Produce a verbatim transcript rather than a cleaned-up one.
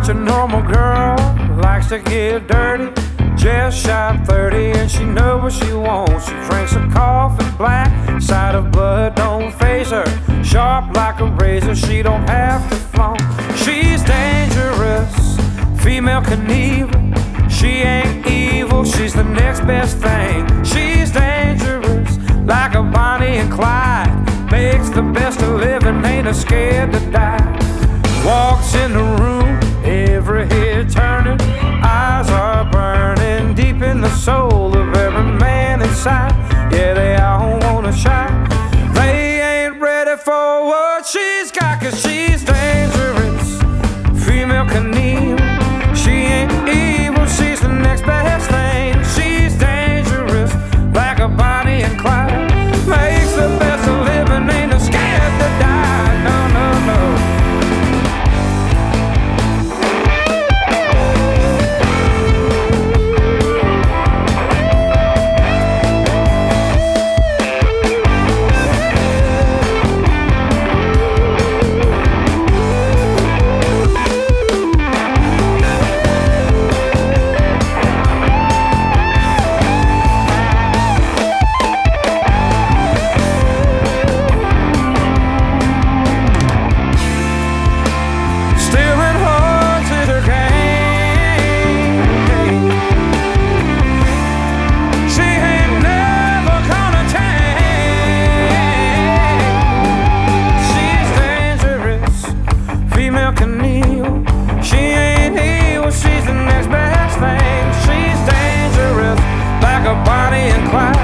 your normal girl, likes to get dirty. Just shot thirty and she knows what she wants. She drinks her coffee black, sight of blood don't faze her. Sharp like a razor, she don't have to flaunt. She's dangerous, female Knievel. She ain't evil, she's the next best thing. She's dangerous, like a Bonnie and Clyde. Makes the best of living, ain't scared to die. Walks in the room, every head turning. Eyes are burning deep in the soul of every man inside. Yeah, they all wanna shine. They ain't ready for what she's got, cause she's dangerous, female Knievel. She ain't evil, she's the next best thing. She's dangerous, like a Bonnie and Clyde. Makes the best of living, ain't scared to die. No, no, no. She ain't evil, she's the next best thing. She's dangerous, like a Bonnie and Clyde.